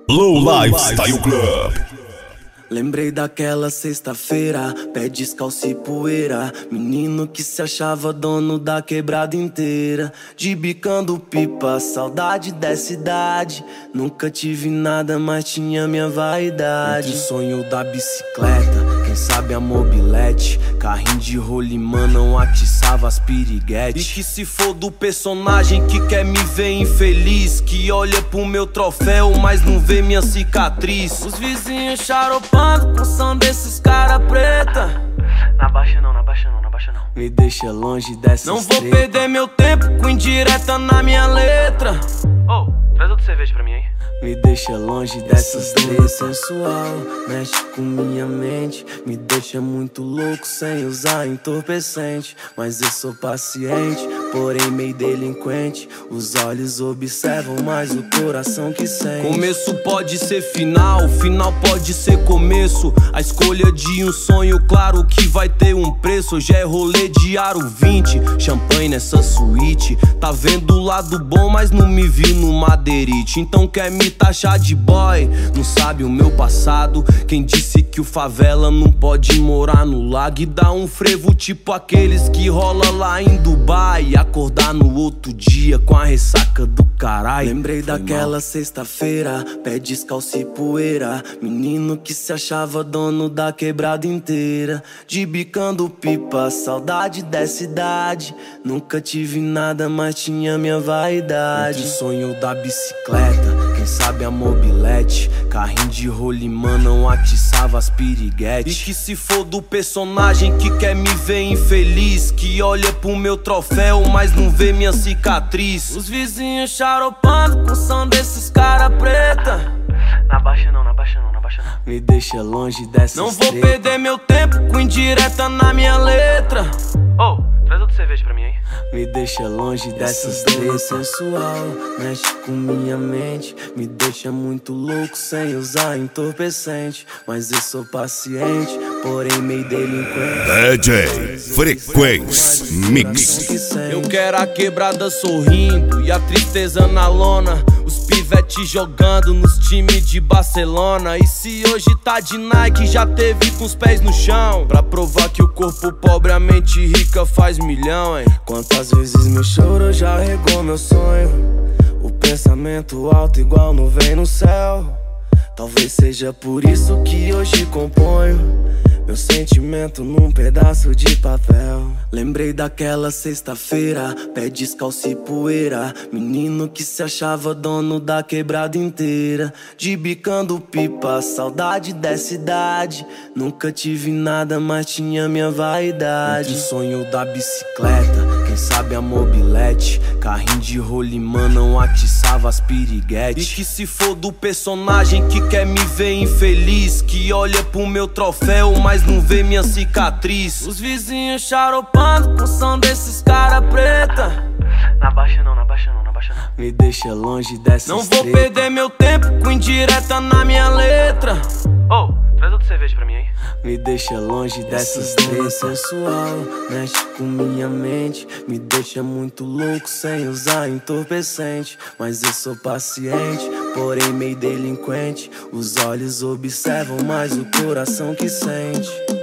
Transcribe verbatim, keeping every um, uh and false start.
Low Lifestyle Club. Lembrei daquela sexta-feira, pé descalço e poeira. Menino que se achava dono da quebrada inteira, de bicando pipa, saudade dessa idade. Nunca tive nada, mas tinha minha vaidade. Entre o sonho da bicicleta, quem sabe a mobilete, carrinho de rolimã não atiçava as piriguetes. E que se for do personagem que quer me ver infeliz, que olha pro meu troféu, mas não vê minha cicatriz. Os vizinhos xaropando com o som desses cara preta. Na baixa não, na baixa não, na baixa não. Me deixa longe dessas Não vou treta. perder meu tempo com indireta na minha letra. Ô, oh, traz outra cerveja pra mim, hein? Me deixa longe dessas três sensual, mexe com minha mente, me deixa muito louco sem usar entorpecente. Mas eu sou paciente, porém meio delinquente. Os olhos observam, mas o coração que sente. Começo pode ser final, final pode ser começo. A escolha de um sonho, claro que vai ter um preço. Hoje é rolê de aro vinte, champanhe nessa suíte. Tá vendo o lado bom, mas não me vi no madeirite. Então quer me taxar de boy, não sabe o meu passado. Quem disse que o favela não pode morar no lago e dar um frevo tipo aqueles que rola lá em Dubai e acordar no outro dia com a ressaca do caralho. Lembrei daquela sexta-feira, pé descalço e poeira. Menino que se achava dono da quebrada inteira, de bicando pipa, saudade dessa idade. Nunca tive nada, mas tinha minha vaidade. Entre o sonho da bicicleta, quem sabe a mobilete, carrinho de rolimã não atiçava as piriguetes. E que se for do personagem que quer me ver infeliz, que olha pro meu troféu, mas não vê minha cicatriz. Os vizinhos xaropando com o som desses cara preta. Na baixa não, na baixa não, na baixa não. Me deixa longe dessas Não vou treta. perder meu tempo com indireta na minha letra. Ô, oh, traz outra cerveja pra mim, hein? Me deixa longe dessas três sensual, mexe com minha mente, me deixa muito louco sem usar entorpecente. Mas eu sou paciente, porém meio delinquente. D J Frequência Mix. Eu quero a quebrada sorrindo e a tristeza na lona, os pivetes jogando nos times de Barcelona. E se hoje tá de Nike, já teve com os pés no chão, pra provar que o corpo pobre, a mente rica faz milhão, hein? Quantas vezes meu choro já regou meu sonho, o pensamento alto igual nuvem no céu. Talvez seja por isso que hoje componho meu sentimento num pedaço de papel. Lembrei daquela sexta-feira, pé descalço e poeira. Menino que se achava dono da quebrada inteira, de bicando pipa, saudade dessa idade. Nunca tive nada, mas tinha minha vaidade. Entre o sonho da bicicleta, quem sabe a mobilete, carrinho de rolimã não atiçava as piriguetes. E que se for do personagem que quer me ver infeliz, que olha pro meu troféu, mas não vê minha cicatriz. Os vizinhos xaropando com o som desses cara preta. Na baixa não, na baixa não, na baixa não. Me deixa longe dessas Não vou treta. perder meu tempo com indireta na minha letra. Ô, oh, traz outra cerveja pra mim, hein? Me deixa longe dessas três sensual, mexe com minha mente, me deixa muito louco sem usar entorpecente. Mas eu sou paciente, porém meio delinquente. Os olhos observam, mas o coração que sente.